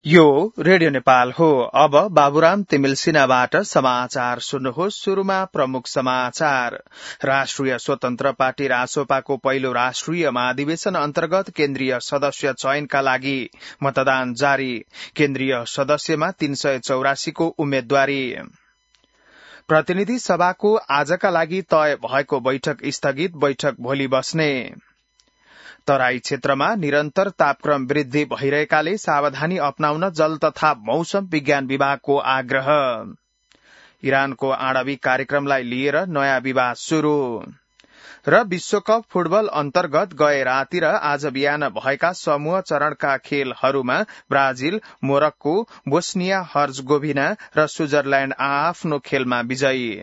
यो रेडियो नेपाल हो। अब बाबुराम तिमिल सिन्हाबाट समाचार सुन्नुहोस्। शुरूमा प्रमुख समाचार। राष्ट्रिय स्वतन्त्र पार्टी रासोपाको पहिलो राष्ट्रिय महाधिवेशन अन्तर्गत केन्द्रीय सदस्य चयनका लागि मतदान जारी। केन्द्रीय सदस्यमा 384 को उम्मेद्वारी। प्रतिनिधि सभाको आजका लागि तय भएको बैठक स्थगित, बैठक भोलि बस्ने। तराई क्षेत्रमा निरन्तर तापक्रम वृद्धि भइरहेकाले सावधानी अपनाउन जल तथा मौसम विज्ञान विभागको आग्रह। इरानको आणविक कार्यक्रमलाई लिएर नयाँ विवाद शुरू। र विश्वकप फुटबल अन्तर्गत गए राति र आज बिहान भएका समूह चरणका खेलहरूमा ब्राजिल, मोरक्को, बोस्निया हर्जगोभिना र स्विजरल्याण्ड आफ्नो खेलमा विजयी।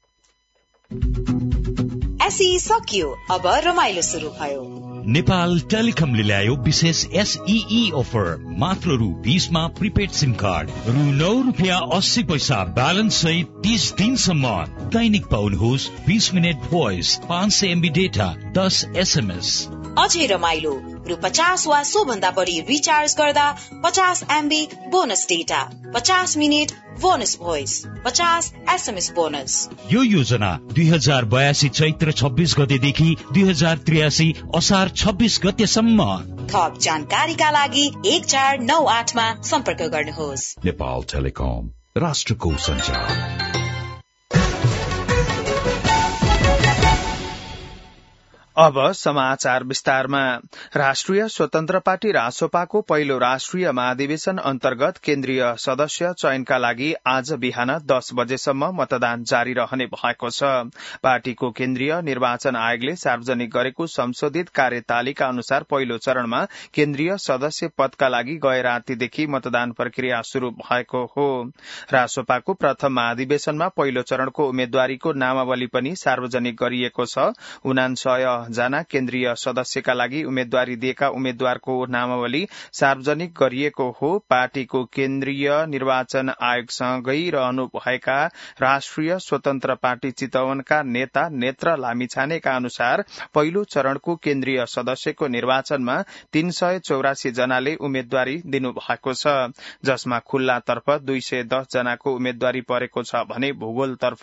सकियो, अब रमाइलो शुरू भयो। नेपाल टेलिकमले ल्यायो विशेष SEE अफर। मात्र रु 20 मा प्रिपेड सिम कार्ड, रु 9.80 ब्यालेन्स सहित 30 दिनसम्म। दैनिक पाउनुहोस् 20 minute voice, 500 MB data, 10 SMS। अझै रमाइलो, रु 50 वा सोभन्दा बढी रिचार्ज गर्दा 50 MB bonus data, 50 minute bonus voice, 50 SMS bonus. यो योजना 2082 चैत्र 26 गतेदेखि 2083 असार 26 गतेसम्म। थप जानकारीका लागि 1498 मा सम्पर्क गर्नुहोस्। नेपाल टेलिकम, राष्ट्रको सञ्चार। अब समाचार विस्तारमा। राष्ट्रिय स्वतन्त्र पार्टी रासोपाको पहिलो राष्ट्रिय महाधिवेशन अन्तर्गत केन्द्रीय सदस्य चयनका लागि आज बिहान 10 बजेसम्म मतदान जारी रहने भएको छ। पार्टीको केन्द्रीय निर्वाचन आयोगले सार्वजनिक गरेको संशोधित कार्यतालिका अनुसार पहिलो चरणमा केन्द्रीय सदस्य पदका लागि गए रातिदेखि मतदान प्रक्रिया शुरू भएको हो। रासोपाको प्रथम महाधिवेशनमा पहिलो चरणको उम्मेद्वारीको नामावली पनि सार्वजनिक गरिएको छ। 49 जना केन्द्रीय सदस्यका लागि उम्मेद्वारी दिएका उम्मेद्वारको नामावली सार्वजनिक गरिएको हो। पार्टीको केन्द्रीय निर्वाचन आयोगसँगै रहनुभएका राष्ट्रिय स्वतन्त्र पार्टी चितवनका नेता नेत्र लामिछानेका अनुसार पहिलो चरणको केन्द्रीय सदस्यको निर्वाचनमा 384 जनाले उम्मेद्वारी दिनुभएको छ, जसमा खुल्लातर्फ 210 जनाको उम्मेद्वारी परेको छ भने भूगोलतर्फ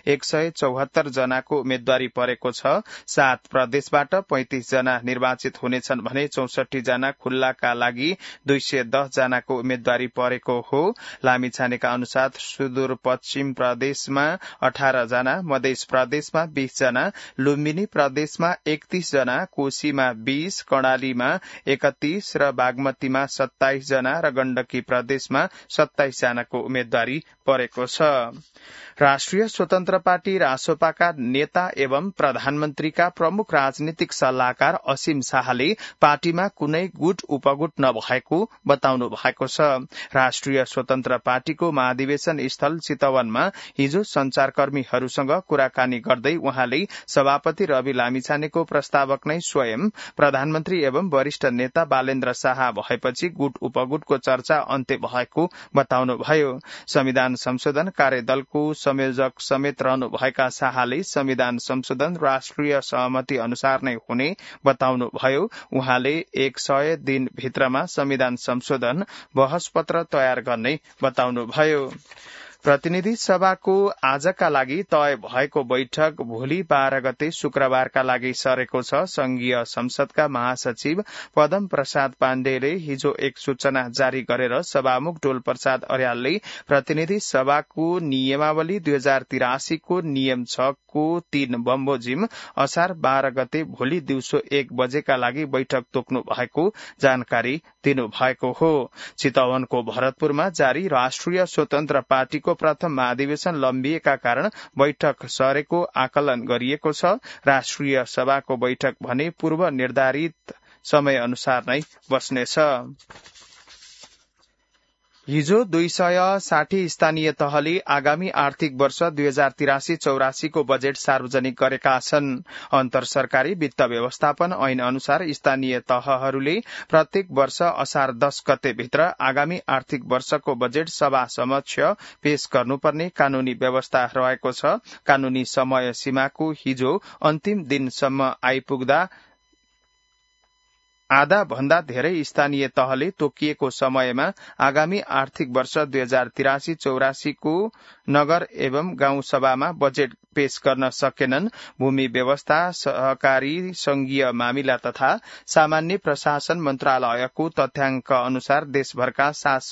174 जनाको उम्मेद्वारी परेको छ। 7 प्रदेशबाट 35 जना निर्वाचित हुनेछन् भने 64 जना खुल्लाका लागि 210 जनाको उम्मेद्वारी परेको हो। लामिछानेका अनुसार सुदूरपश्चिम प्रदेशमा 18 जना, मध्य प्रदेशमा 20 जना, लुम्बिनी प्रदेशमा 31 जना, कोशीमा 20, कर्णालीमा 31 र बागमतीमा 27 जना र गण्डकी प्रदेशमा 27 जनाको उम्मेद्वारी परेको छ। राष्ट्रिय स्वतन्त्र पार्टी रासोपाका नेता एवं प्रधानमन्त्रीका प्रमुख राजनीतिक सल्लाहकार असीम शाहले पार्टीमा कुनै गुट उपगुट नभएको बताउनु भएको छ। राष्ट्रिय स्वतन्त्र पार्टीको महाधिवेशन स्थल चितवनमा हिजो संचारकर्मीहरूसँग कुराकानी गर्दै उहाँले सभापति रवि लामिछानेको प्रस्तावक नै स्वयं प्रधानमन्त्री एवं वरिष्ठ नेता बालेन्द्र शाह भएपछि गुट उपगुटको चर्चा अन्त्य भएको बताउनुभयो। संविधान संशोधन कार्यदलको संयोजक समेत रहनुभएका शाहले संविधान संशोधन राष्ट्रिय सहमति अनुसार नै हुने बताउनुभयो। उहाँले 100 दिन भित्रमा संविधान संशोधन बहस पत्र तयार गर्ने बताउनुभयो। प्रतिनिधि सभाको आजका लागि तय भएको बैठक भोलि 12 गते शुक्रबारका लागि सरेको छ। संघीय संसदका महासचिव पदम प्रसाद पाण्डेले हिजो एक सूचना जारी गरेर सभामुख डोल प्रसाद अर्यालले प्रतिनिधि सभाको नियमावली 2083 को नियम 6 को 3 बमोजिम असार 12 गते भोलि दिउँसो 1 बजेका लागि बैठक तोक्नु भएको जानकारी दिनुभएको हो। चितवनको भरतपुरमा जारी राष्ट्रिय स्वतन्त्र पार्टीको प्रथम महाधिवेशन लम्बिएका कारण बैठक सरेको आकलन गरिएको छ। राष्ट्रिय सभाको बैठक भने पूर्व निर्धारित समय अनुसार नै बस्नेछ। हिजो 260 स्थानीय तहले आगामी आर्थिक वर्ष 2083-84 को बजेट सार्वजनिक गरेका छन्। अन्तर सरकारी वित्त व्यवस्थापन ऐन अनुसार स्थानीय तहहरूले प्रत्येक वर्ष असार 10 गते भित्र आगामी आर्थिक वर्षको बजेट सभा समक्ष पेश गर्नुपर्ने कानूनी व्यवस्था रहेको छ। कानूनी समय सीमाको हिजो अन्तिम दिनसम्म आधा भन्दा धेरै स्थानीय तहले तोकिएको समयमा आगामी आर्थिक वर्ष 2083-84 को नगर एवं गाउँ सभामा बजेट पेश गर्न सकेनन्। भूमि व्यवस्था, सहकारी, संघीय मामिला तथा सामान्य प्रशासन मन्त्रालयको तथ्याङ्क अनुसार देशभरका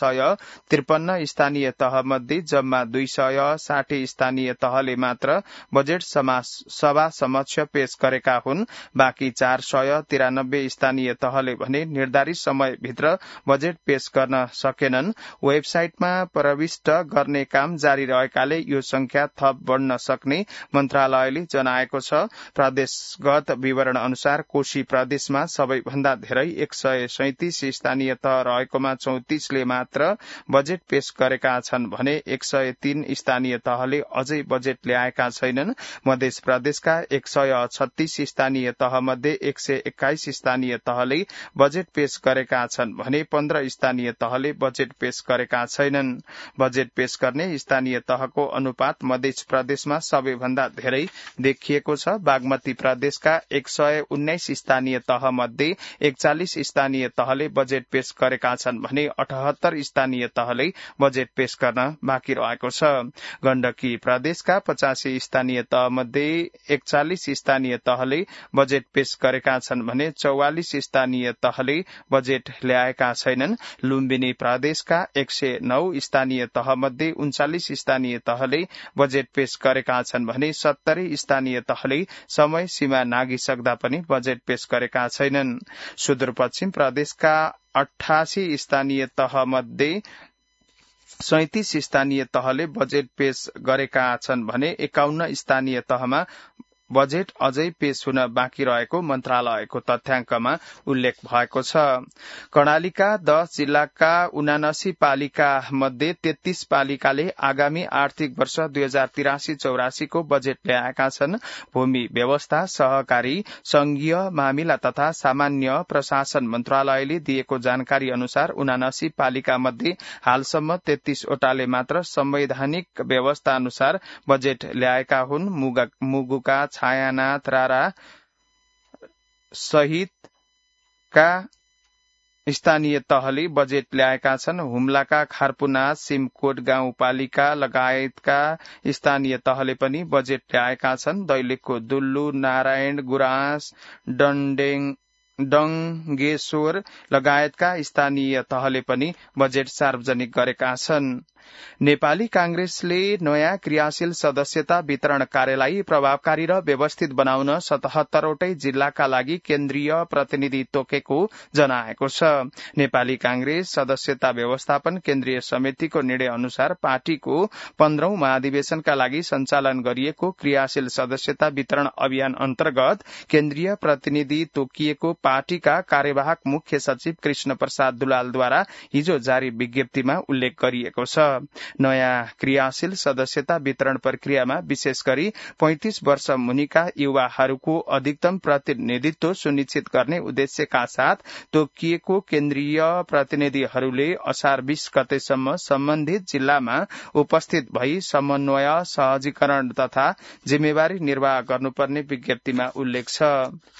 753 स्थानीय तहमध्ये जम्मा 260 स्थानीय तहले मात्र बजेट सभा समक्ष पेश गरेका हुन्। बाँकी 493 स्थानीय तहले भने निर्धारित समयभित्र बजेट पेश गर्न सकेनन्। वेबसाइटमा प्रविष्ट गर्ने काम जारी रहेकाले यो संख्या थप बढ्न सक्ने मन्त्रालयले जनाएको छ। प्रदेशगत विवरण अनुसार कोशी प्रदेशमा सबैभन्दा धेरै 137 स्थानीय तह रहेकोमा 34 ले मात्र बजेट पेश गरेका छन् भने 103 स्थानीय तहले अझै बजेट ल्याएका छैनन्। मध्य प्रदेशका 136 स्थानीय तह मध्ये 121 स्थानीय तहले बजेट पेश गरेका छन् भने 15 स्थानीय तहले बजेट पेश गरेका छैनन्। बजेट पेश गर्ने स्थानीय तहको अनुपात मध्य प्रदेशमा सबैभन्दा धेरै देखिएको छ। बागमती प्रदेशका 119 स्थानीय तह मध्ये 41 स्थानीय तहले बजेट पेश गरेका छन् भने 78 स्थानीय तहले बजेट पेश गर्न बाँकी रहेको छ। गण्डकी प्रदेशका 85 स्थानीय तह मध्ये 41 स्थानीय तहले बजेट पेश गरेका छन् भने 44 स्थानीय तहले बजेट ल्याएका छैनन्। लुम्बिनी प्रदेशका 109 स्थानीय तह मध्ये 39 स्थानीय तहले बजेट पेश गरेका छन् भने 70 स्थानीय तहले समय सीमा नागिसक्दा पनि बजेट पेश गरेका छैनन्। सुदूरपश्चिम प्रदेशका 88 स्थानीय तह मध्ये 37 स्थानीय तहले बजेट पेश गरेका छन् भने 51 स्थानीय तहमा बजेट अझै पेश हुन बाँकी रहेको मन्त्रालयको तथ्याङ्कमा उल्लेख भएको छ। कर्णालीका 10 जिल्लाका 79 पालिका मध्ये 33 पालिकाले आगामी आर्थिक वर्ष 2083-84 को बजेट ल्याएका छन्। भूमि व्यवस्था, सहकारी, संघीय मामिला तथा सामान्य प्रशासन मन्त्रालयले दिएको जानकारी अनुसार 79 पालिका मध्ये हालसम्म 33 वटाले मात्र संवैधानिक व्यवस्था अनुसार बजेट ल्याएका हुन्। मुगुका छायानाथ रारा सहितका स्थानीय तहले बजेट ल्याएका छन्। हुम्लाका खारपुना, सिमकोट गाउँपालिका लगायतका स्थानीय तहले पनि बजेट ल्याएका छन्। दैलेखको दुल्लु, नारायण, गुराँस, डङ्गेश्वर लगायतका स्थानीय तहले पनि बजेट सार्वजनिक गरेका छन्। नेपाली कांग्रेसले नयाँ क्रियाशील सदस्यता वितरण कार्यलाई प्रभावकारी र व्यवस्थित बनाउन 77 वटै जिल्लाका लागि केन्द्रीय प्रतिनिधि तोकेको जनाएको छ। नेपाली कांग्रेस सदस्यता व्यवस्थापन केन्द्रीय समितिको निर्णय अनुसार पार्टीको 15औं महाधिवेशनका लागि सञ्चालन गरिएको क्रियाशील सदस्यता वितरण अभियान अन्तर्गत केन्द्रीय प्रतिनिधि तोकिएको पार्टीका कार्यवाहक मुख्य सचिव कृष्ण प्रसाद दुलालद्वारा हिजो जारी विज्ञप्तिमा उल्लेख गरिएको छ। नयाँ क्रियाशील सदस्यता वितरण प्रक्रियामा विशेष गरी 35 वर्ष मुनिका युवाहरूको अधिकतम प्रतिनिधित्व सुनिश्चित गर्ने उद्देश्यका साथ तोकिएको केन्द्रीय प्रतिनिधिहरूले असार 20 गतेसम्म सम्बन्धित जिल्लामा उपस्थित भई समन्वय, सहजीकरण तथा जिम्मेवारी निर्वाह गर्नुपर्ने विज्ञप्तिमा उल्लेख छ।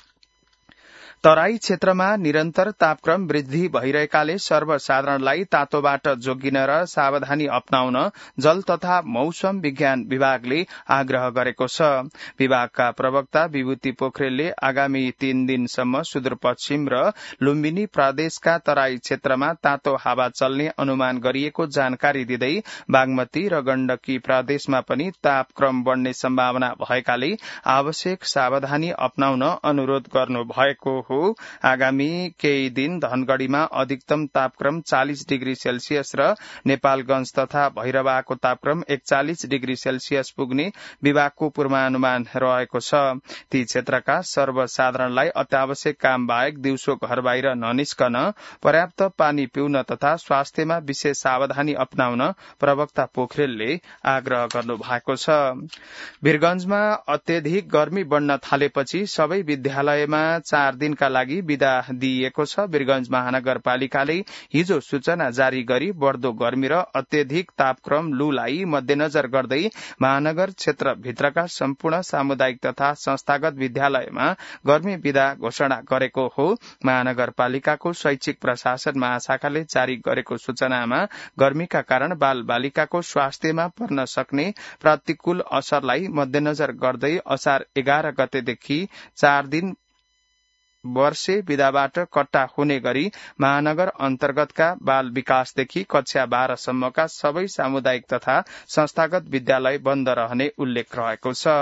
तराई क्षेत्रमा निरन्तर तापक्रम वृद्धि भइरहेकाले सर्वसाधारणलाई तातोबाट जोगिन र सावधानी अपनाउन जल तथा मौसम विज्ञान विभागले आग्रह गरेको छ। विभागका प्रवक्ता विभूति पोखरेलले आगामी 3 दिनसम्म सुदूरपश्चिम र लुम्बिनी प्रदेशका तराई क्षेत्रमा तातो हावा चल्ने अनुमान गरिएको जानकारी दिँदै बागमती र गण्डकी प्रदेशमा पनि तापक्रम बढ्ने सम्भावना भएकाले आवश्यक सावधानी अपनाउन अनुरोध गर्नु भएको हो। आगामी केही दिन धनगढ़ीमा अधिकतम तापक्रम 40 डिग्री सेल्सियस र नेपालगंज तथा भैरवाको तापक्रम 41 डिग्री सेल्सियस पुग्ने विभागको पूर्वानुमान रहेको छ। ती क्षेत्रका सर्वसाधारणलाई अत्यावश्यक काम बाहेक दिउँसो घर बाहिर ननिस्कन, पर्याप्त पानी पिउन तथा स्वास्थ्यमा विशेष सावधानी अपनाउन प्रवक्ता पोखरेलले आग्रह गर्नु भएको छ। वीरगंजमा अत्यधिक गर्मी बढ्न थालेपछि सबै विद्यालयमा 4 दिनका नियन्त्रणका लागि विदा दिइएको छ। वीरगंज महानगरपालिकाले हिजो सूचना जारी गरी बढ्दो गर्मी र अत्यधिक तापक्रम लूलाई मध्यनजर गर्दै महानगर क्षेत्रभित्रका सम्पूर्ण सामुदायिक तथा संस्थागत विद्यालयमा गर्मी विदा घोषणा गरेको हो। महानगरपालिकाको शैक्षिक प्रशासन महाशाखाले जारी गरेको सूचनामा गर्मीका कारण बाल बालिकाको स्वास्थ्यमा पर्न सक्ने प्रतिकूल असरलाई मध्यनजर गर्दै असार 11 गतेदेखि 4 दिन वर्षे विदाबाट कट्टा हुने गरी महानगर अन्तर्गतका बाल विकासदेखि कक्षा 12 सम्मका सबै सामुदायिक तथा संस्थागत विद्यालय बन्द रहने उल्लेख रहेको छ।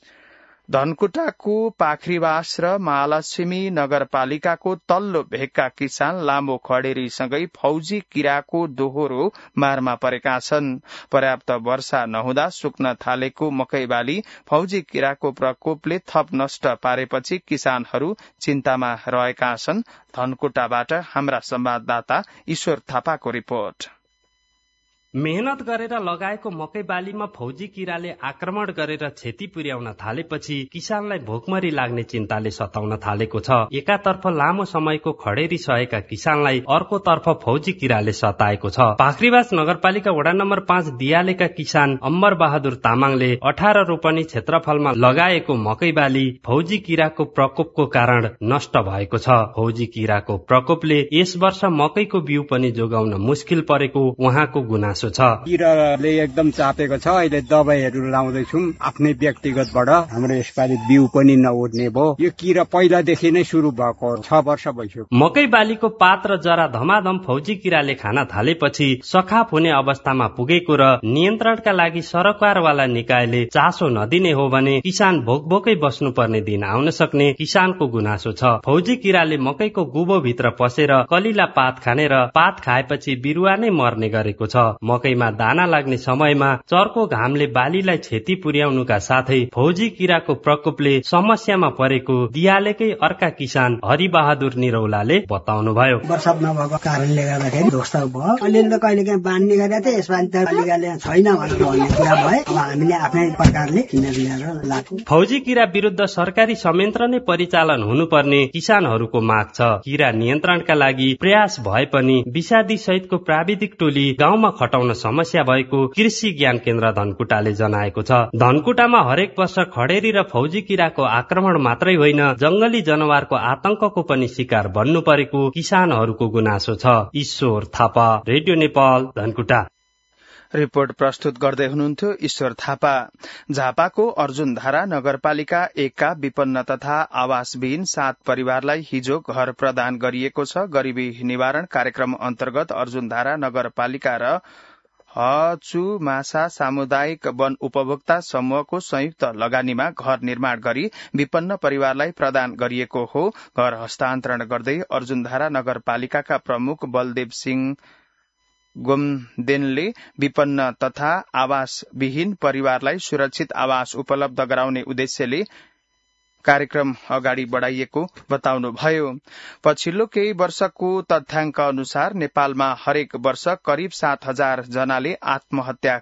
धनकुटाको पाखरीवास र महालक्ष्मी नगरपालिकाको तल्लो भेगका किसान लामो खडेरीसँगै फौजी किराको दोहोरो मारमा परेका छन्। पर्याप्त वर्षा नहुँदा सुक्न थालेको मकै बाली फौजी किराको प्रकोपले थप नष्ट पारेपछि किसानहरू चिन्तामा रहेका छन्। धनकुटाबाट हाम्रा संवाददाता ईश्वर थापाको रिपोर्ट। मेहनत गरेर लगाएको मकै बालीमा फौजी किराले आक्रमण गरेर क्षति पुर्याउन थालेपछि किसानलाई भोकमरी लाग्ने चिन्ताले सताउन थालेको छ। एकातर्फ लामो समयको खडेरी सहेका किसानलाई अर्कोतर्फ फौजी किराले सताएको छ। पाखरीवास नगरपालिका वडा नम्बर 5 दियालेका किसान अम्बर बहादुर तामाङले 18 रोपनी क्षेत्रफलमा लगाएको मकै बाली फौजी किराको प्रकोपको कारण नष्ट भएको छ। फौजी किराको प्रकोपले यस वर्ष मकैको बिउ पनि जोगाउन मुस्किल परेको उहाँको गुनासो छ। किराले एकदम चापेको छ। अहिले दबाईहरू लाउँदैछौँ आफ्नै व्यक्तिगतबाट। हाम्रो यसपालि बिउ पनि नउठ्ने भयो। यो किरा पहिलादेखि नै सुरु भएको 6 वर्ष भइसक्यो। मकै बालीको पात र जरा धमाधम फौजी किराले खान थालेपछि सखाप हुने अवस्थामा पुगेको र नियन्त्रणका लागि सरकारवाला निकायले चासो नदिने हो भने किसान भोकभोकै बस्नुपर्ने दिन आउन सक्ने किसानको गुनासो छ। फौजी किराले मकैको गुबो भित्र पसेर कलिला पात खाने र पात खाएपछि बिरुवा नै मर्ने गरेको छ। मकैमा दाना लाग्ने समयमा चर्को घामले बालीलाई क्षति पुर्याउनुका साथै फौजी किराको प्रकोपले समस्यामा परेको दियालेकै अर्का किसान हरिबहादुर निरौलाले बताउनुभयो। वर्षा नभएको कारणले गर्दाखेरि ध्वस्त भयो। अलिअलि कहिलेकाहीँ बाँड्ने गरेका थिए, यसपालि त पालिकाले छैन भनेर भन्ने कुरा भए। अब हामीले आफ्नै प्रकारले किनेर ल्याएर लाग्यो। फौजी किरा विरुद्ध सरकारी संयन्त्र नै परिचालन हुनुपर्ने किसानहरूको माग छ। किरा नियन्त्रणका लागि प्रयास भए पनि विषादी सहितको प्राविधिक टोली गाउँमा खटाउन समस्या भएको कृषि ज्ञान केन्द्र धनकुटाले जनाएको छ। धनकुटामा हरेक वर्ष खडेरी र फौजी किराको आक्रमण मात्रै होइन, जंगली जनावरको आतंकको पनि शिकार बन्नु परेको किसानहरूको गुनासो छ। ईश्वर थापा, रेडियो नेपाल, धनकुटा। रिपोर्ट प्रस्तुत गर्दै हुनुहुन्थ्यो ईश्वर थापा। झापाको अर्जुनधारा नगरपालिका 1 का विपन्न तथा आवासविहीन 7 परिवारलाई हिजो घर प्रदान गरिएको छ। गरीबी निवारण कार्यक्रम अन्तर्गत अर्जुनधारा नगरपालिका र हचुमासा सामुदायिक वन उपभोक्ता समूहको संयुक्त लगानीमा घर निर्माण गरी विपन्न परिवारलाई प्रदान गरिएको हो। घर हस्तान्तरण गर्दै अर्जुनधारा नगरपालिकाका प्रमुख बलदेव सिंह गोमदेनले विपन्न तथा आवासविहीन परिवारलाई सुरक्षित आवास उपलब्ध गराउने उद्देश्यले कार्यक्रम अगाडि बढ़ाइएको बताउनुभयो। पछिल्लो केही वर्षको तथ्याङ्क अनुसार नेपालमा हरेक वर्ष करिब 7,000 जनाले आत्महत्या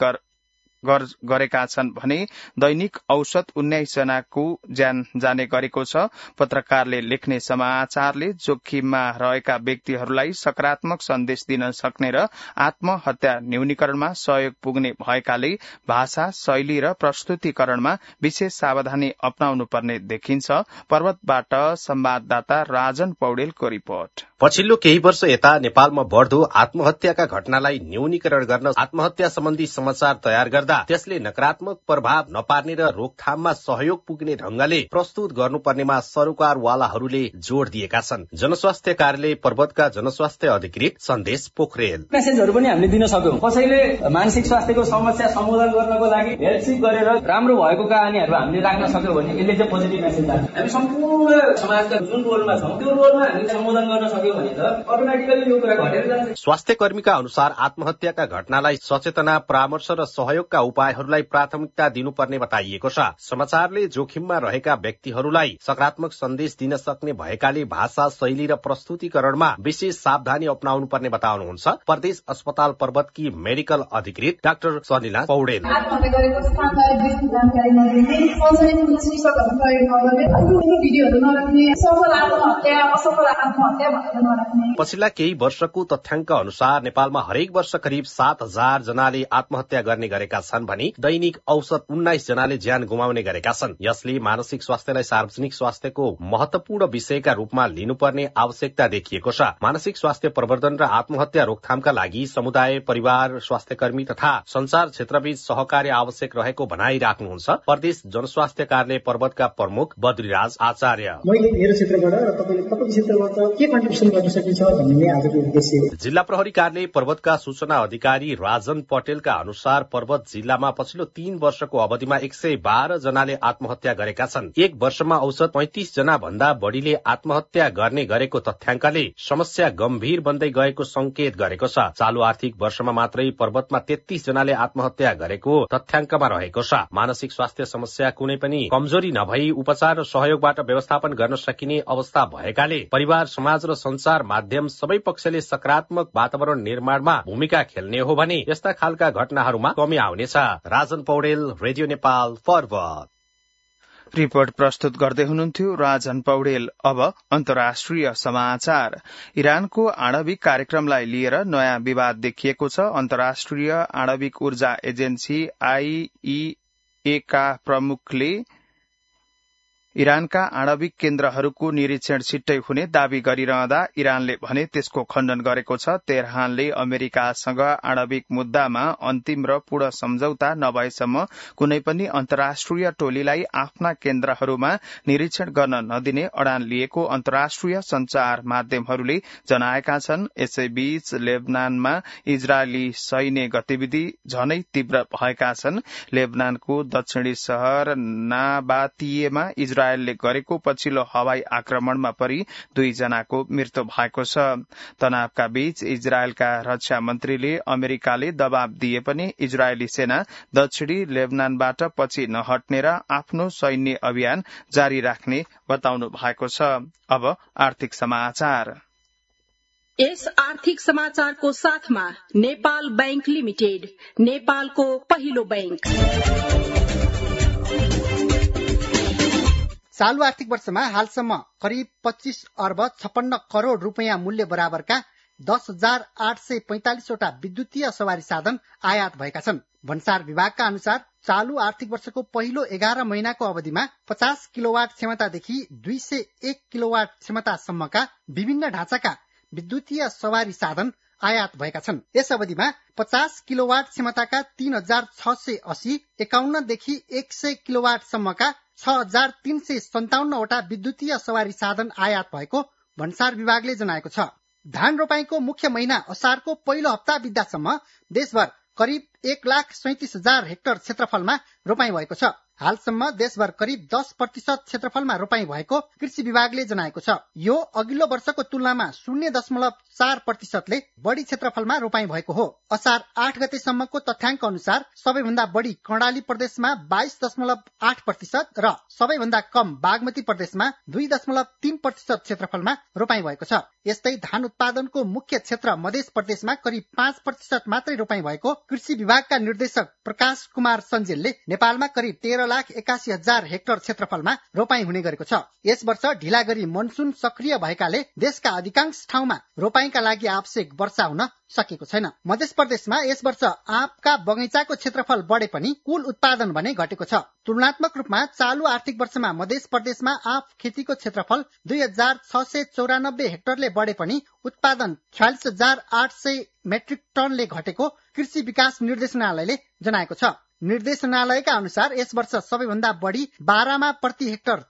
गरेका छन् भने दैनिक औसत 19 जनाको ज्यान जाने गरेको छ। पत्रकारले लेख्ने समाचारले जोखिममा रहेका व्यक्तिहरूलाई सकारात्मक सन्देश दिन सक्ने र आत्महत्या न्यूनीकरणमा सहयोग पुग्ने भएकाले भाषा शैली र प्रस्तुतिकरणमा विशेष सावधानी अपनाउनु पर्ने देखिन्छ। पर्वतबाट संवाददाता राजन पौडेलको रिपोर्ट। पछिल्लो केही वर्ष यता नेपालमा बढ़दो आत्महत्याका घटनालाई न्यूनीकरण गर्न आत्महत्या सम्बन्धी समाचार तयार गर्दा त्यसले नकारात्मक प्रभाव नपार्ने र रोकथाममा सहयोग पुग्ने ढंगले प्रस्तुत गर्नुपर्नेमा सरकारवालाहरूले जोड़ दिएका छन्। जनस्वास्थ्य कार्यालय पर्वतका जनस्वास्थ्य अधिकृत सन्देश पोखरेल। मेसेजहरू पनि हामीले दिन सक्यौं। कसैले मानसिक स्वास्थ्यको समस्या सम्बोधन गर्नको लागि हेल्पसिप गरेर राम्रो भएको कहानीहरू हामीले राख्न सक्यौं भने यसले चाहिँ पोजिटिभ मेसेज लाग्छ। हामी सम्पूर्ण समाजका जुन रोलमा छौं त्यो रोलमा हामीले सम्बोधन गर्न सक्यौं भने त अटोमेटिकली यो कुरा घटेर जान्छ। स्वास्थ्य कर्मीका अनुसार आत्महत्याका घटनालाई सचेतना, परामर्श र सहयोगका रोकथामका उपायहरूलाई प्राथमिकता दिनुपर्ने बताइएको छ। समाचारले जोखिममा रहेका व्यक्तिहरूलाई सकारात्मक सन्देश दिन सक्ने भएकाले भाषा शैली र प्रस्तुतिकरणमा विशेष सावधानी अपनाउनु पर्ने बताउनुहुन्छ प्रदेश अस्पताल पर्वतकी मेडिकल अधिकृत डाक्टर सनिला पौडेल। पछिल्ला केही वर्षको तथ्याङ्क अनुसार नेपालमा हरेक वर्ष करिब 7,000 जनाले आत्महत्या गर्ने गरेका छन् भने दैनिक औसत 19 जनाले ज्यान गुमाउने गरेका छन्। यसले मानसिक स्वास्थ्यलाई सार्वजनिक स्वास्थ्यको महत्वपूर्ण विषयका रूपमा लिनुपर्ने आवश्यकता देखिएको छ। मानसिक स्वास्थ्य प्रवर्धन र आत्महत्या रोकथामका लागि समुदाय, परिवार, स्वास्थ्यकर्मी तथा संचार क्षेत्रबीच सहकार्य आवश्यक रहेको भनाइराख्नुहुन्छ प्रदेश जनस्वास्थ्य कार्यालय पर्वतका प्रमुख बद्रीराज आचार्य। मैले मेरो क्षेत्रबाट र तपाईको क्षेत्रबाट के कन्ट्रिब्युसन गर्न सकिन्छ भन्ने आजको उद्देश्य हो। जिल्ला प्रहरी कार्यालय पर्वतका सूचना अधिकारी राजन पटेलका अनुसार पर्वत जिल्लामा पछिल्लो 3 वर्षको अवधिमा 112 जनाले आत्महत्या गरेका छन्। एक वर्षमा औसत 35 जना भन्दा बढ़ीले आत्महत्या गर्ने गरेको तथ्याङ्कले समस्या गम्भीर बन्दै गएको संकेत गरेको छ। चालू आर्थिक वर्षमा मात्रै पर्वतमा 33 जनाले आत्महत्या गरेको तथ्याङ्कमा रहेको छ। मानसिक स्वास्थ्य समस्या कुनै पनि कमजोरी नभई उपचार र सहयोगबाट व्यवस्थापन गर्न सकिने अवस्था भएकाले परिवार, समाज र संचार माध्यम सबै पक्षले सकारात्मक वातावरण निर्माणमा भूमिका खेल्ने हो भने यस्ता खालका घटनाहरूमा कमी आउनेछ। राजन पौडेल, रेडियो नेपाल, पर्वत। रिपोर्ट प्रस्तुत गर्दै हुनुहुन्थ्यो राजन पौडेल। अब अन्तर्राष्ट्रिय समाचार। इरानको आणविक कार्यक्रमलाई लिएर नयाँ विवाद देखिएको छ। अन्तर्राष्ट्रिय आणविक ऊर्जा एजेन्सी IAEA का प्रमुखले इरानका आणविक केन्द्रहरूको निरीक्षण छिट्टै हुने दावी गरिरहँदा इरानले भने त्यसको खण्डन गरेको छ। तेहरानले अमेरिकासँग आणविक मुद्दामा अन्तिम र पूर्ण सम्झौता नभएसम्म कुनै पनि अन्तर्राष्ट्रिय टोलीलाई आफ्ना केन्द्रहरूमा निरीक्षण गर्न नदिने अडान लिएको अन्तर्राष्ट्रिय संचार माध्यमहरूले जनाएका छन्। यसैबीच लेबनानमा इजरायली सैन्य गतिविधि झनै तीव्र भएका छन्। लेबनानको दक्षिणी शहर नाबातिएमा इजरायलले गरेको पछिल्लो हवाई आक्रमणमा परि 2 जनाको मृत्यु भएको छ। तनावका बीच इजरायलका रक्षा मन्त्रीले अमेरिकाले दबाव दिए पनि इजरायली सेना दक्षिणी लेबनानबाट पछि नहट्ने र आफ्नो सैन्य अभियान जारी राख्ने बताउनु भएको छ। अब आर्थिक समाचार। यस आर्थिक समाचारको साथमा नेपाल बैंक लिमिटेड, नेपालको पहिलो बैंक। चालू आर्थिक वर्षमा हालसम्म करिब 25 अर्ब 56 करोड़ रूपियाँ मूल्य बराबरका 10,845 वटा विद्युतीय सवारी साधन आयात भएका छन्। भन्सार विभागका अनुसार चालू आर्थिक वर्षको पहिलो 11 महिनाको अवधिमा 50 किलोवाट क्षमतादेखि 201 किलोवाट क्षमतासम्मका विभिन्न ढाँचाका विद्युतीय सवारी साधन आयात भएका छन्। यस अवधिमा 50 किलोवाट क्षमताका 3,680, 51 देखि 100 किलोवाट सम्मका 6,357 वटा विद्युतीय सवारी साधन आयात भएको भन्सार विभागले जनाएको छ। धान रोपाईको मुख्य महिना असारको पहिलो हप्ता बित्दासम्म देशभर करिब 1,37,000 हेक्टर क्षेत्रफलमा रोपाई भएको छ। हालसम्म देशभर करिब 10% क्षेत्रफलमा रोपाई भएको कृषि विभागले जनाएको छ। यो अघिल्लो वर्षको तुलनामा 0.4%ले बढ़ी क्षेत्रफलमा रोपाई भएको हो। असार 8 गतेसम्मको तथ्याङ्क अनुसार सबैभन्दा बढ़ी कर्णाली प्रदेशमा 22.8% र सबैभन्दा कम बागमती प्रदेशमा 2.3% क्षेत्रफलमा रोपाई भएको छ। यस्तै धान उत्पादनको मुख्य क्षेत्र मध्य प्रदेशमा करिब 5% मात्रै रोपाई भएको कृषि विभागका निर्देशक प्रकाश कुमार सञ्जेलले नेपालमा करिब 13,81,000 हेक्टर क्षेत्रफलमा रोपाई हुने गरेको छ। यस वर्ष ढिला गरी मनसुन सक्रिय भएकाले देशका अधिकांश ठाउँमा रोपाईका लागि आवश्यक वर्षा हुन सकेको छैन। मध्य प्रदेशमा यस वर्ष आँपका बगैँचाको क्षेत्रफल बढे पनि कुल उत्पादन भने घटेको छ। तुलनात्मक रूपमा चालू आर्थिक वर्षमा मध्य प्रदेशमा आँप खेतीको क्षेत्रफल 2,694 हेक्टरले बढे पनि उत्पादन 46,800 मेट्रिक टनले घटेको कृषि विकास निर्देशनालयले जनाएको छ। निर्देशनालयका अनुसार यस वर्ष सबैभन्दा बढ़ी बारामा प्रति हेक्टर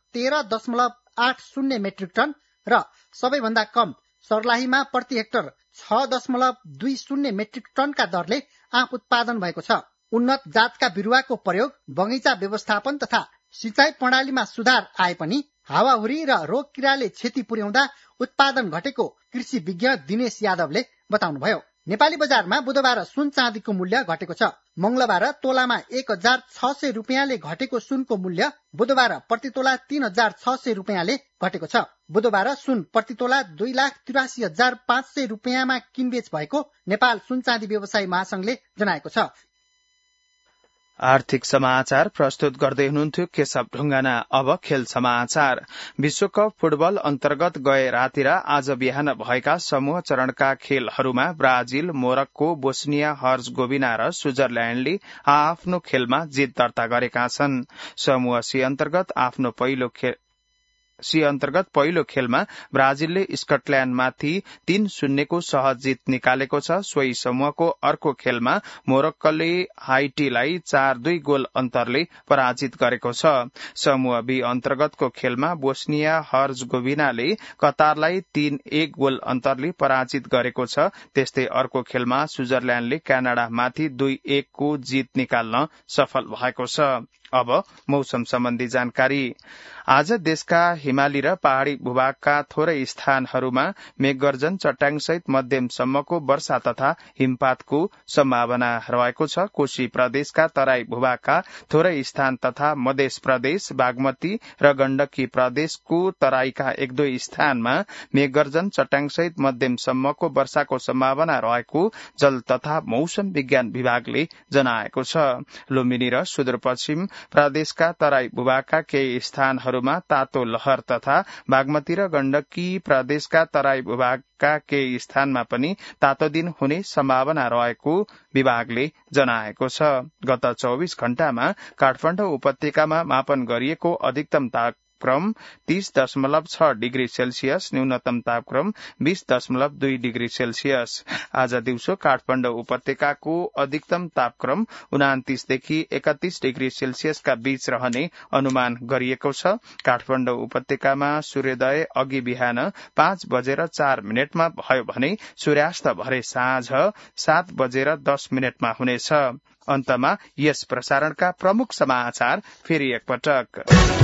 13.80 मेट्रिक टन र सबैभन्दा कम सर्लाहीमा प्रति हेक्टर 6.20 मेट्रिक टनका दरले आँप उत्पादन भएको छ। उन्नत जातका बिरुवाको प्रयोग, बगैँचा व्यवस्थापन तथा सिंचाई प्रणालीमा सुधार आए पनि हावाहुरी र रोग किराले क्षति पुर्याउँदा उत्पादन घटेको कृषि विज्ञ दिनेश यादवले बताउनुभयो। नेपाली बजारमा बुधबार सुन चाँदीको मूल्य घटेको छ। मंगलबार तोलामा 1,600 रुपियाँले घटेको सुनको मूल्य बुधबार प्रतितोला 3,600 रुपियाँले घटेको छ। बुधबार सुन प्रतितोला 2,83,500 रुपियाँमा किनबेच भएको नेपाल सुन चाँदी व्यवसायी महासंघले जनाएको छ। आर्थिक समाचार प्रस्तुत गर्दै हुनुहुन्थ्यो केशव ढुङ्गाना। अब खेल समाचार। विश्वकप फुटबल अन्तर्गत गए राति र आज बिहान भएका समूह चरणका खेलहरूमा ब्राजिल, मोरक्को, बोस्निया हर्जगोभिना र स्विजरल्याण्डले आफ्नो खेलमा जित दर्ता गरेका छन्। समूह सी अन्तर्गत पहिलो खेलमा ब्राजिलले स्कटल्याण्डमाथि 3-0 को सहज जित निकालेको छ। सोही समूहको अर्को खेलमा मोरक्कोले हाइटीलाई 4-2 गोल अन्तरले पराजित गरेको छ। समूह बी अन्तर्गतको खेलमा बोस्निया हर्जगोभिनाले कतारलाई 3-1 गोल अन्तरले पराजित गरेको छ। त्यस्तै अर्को खेलमा स्विजरल्याण्डले क्यानाडामाथि 2-1 को जित निकाल्न सफल भएको छ। अब मौसम सम्बन्धी जानकारी। आज देशका हिमाली र पहाड़ी भूभागका थोरै स्थानहरूमा मेघगर्जन, चट्याङसहित मध्यमसम्मको वर्षा तथा हिमपातको सम्भावना रहेको छ। कोशी प्रदेशका तराई भूभागका थोरै स्थान तथा मध्य प्रदेश, बागमती र गण्डकी प्रदेशको तराईका 1-2 स्थानमा मेघगर्जन, चट्याङसहित मध्यमसम्मको वर्षाको सम्भावना रहेको जल तथा मौसम विज्ञान विभागले जनाएको छ। लुम्बिनी र सुदूरपश्चिम प्रदेशका तराई भूभागका केही स्थानहरूमा तातो लहर तथा बागमती र गण्डकी प्रदेशका तराई भूभागका केही स्थानमा पनि तातो दिन हुने सम्भावना रहेको विभागले जनाएको छ। गत 24 घण्टामा काठमाडौँ उपत्यकामा मापन गरिएको अधिकतम तापक्रम 30.6 डिग्री सेल्सियस, न्यूनतम तापक्रम 20.2 डिग्री सेल्सियस। आज दिउँसो काठमाडौँ उपत्यकाको अधिकतम तापक्रम 29 देखि 31 डिग्री सेल्सियसका बीच रहने अनुमान गरिएको छ। काठमाडौँ उपत्यकामा सूर्योदय अघि बिहान 5:04 भयो भने सूर्यास्त भरे साँझ 7:10 हुनेछ। अन्तमा यस प्रसारणका प्रमुख समाचार फेरि एकपटक।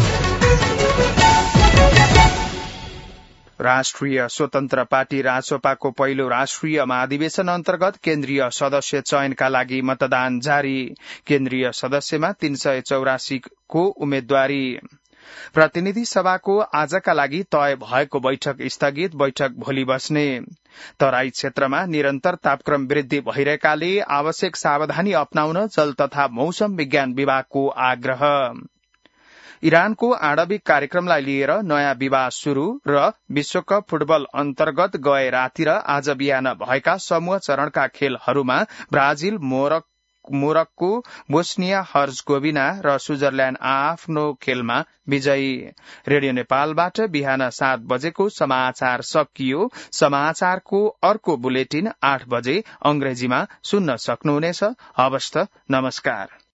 राष्ट्रिय स्वतन्त्र पार्टी रासोपाको पहिलो राष्ट्रिय महाधिवेशन अन्तर्गत केन्द्रीय सदस्य चयनका लागि मतदान जारी। केन्द्रीय सदस्यमा 384 को उम्मेद्वारी। प्रतिनिधि सभाको आजका लागि तय भएको बैठक स्थगित, बैठक भोलि बस्ने। तराई क्षेत्रमा निरन्तर तापक्रम वृद्धि भइरहेकाले आवश्यक सावधानी अपनाउन जल तथा मौसम विज्ञान विभागको आग्रह। इरानको आणविक कार्यक्रमलाई लिएर नयाँ विवाद शुरू र विश्वकप फुटबल अन्तर्गत गए राति र आज बिहान भएका समूह चरणका खेलहरूमा ब्राजिल, मोरक्को, बोस्निया हर्जगोभिना र स्विजरल्याण्ड आफ्नो खेलमा विजयी। रेडियो नेपालबाट बिहान 7 बजेको समाचार सकियो। समाचारको अर्को बुलेटिन 8 बजे अंग्रेजीमा सुन्न सक्नुहुनेछ। हवस् त, नमस्कार।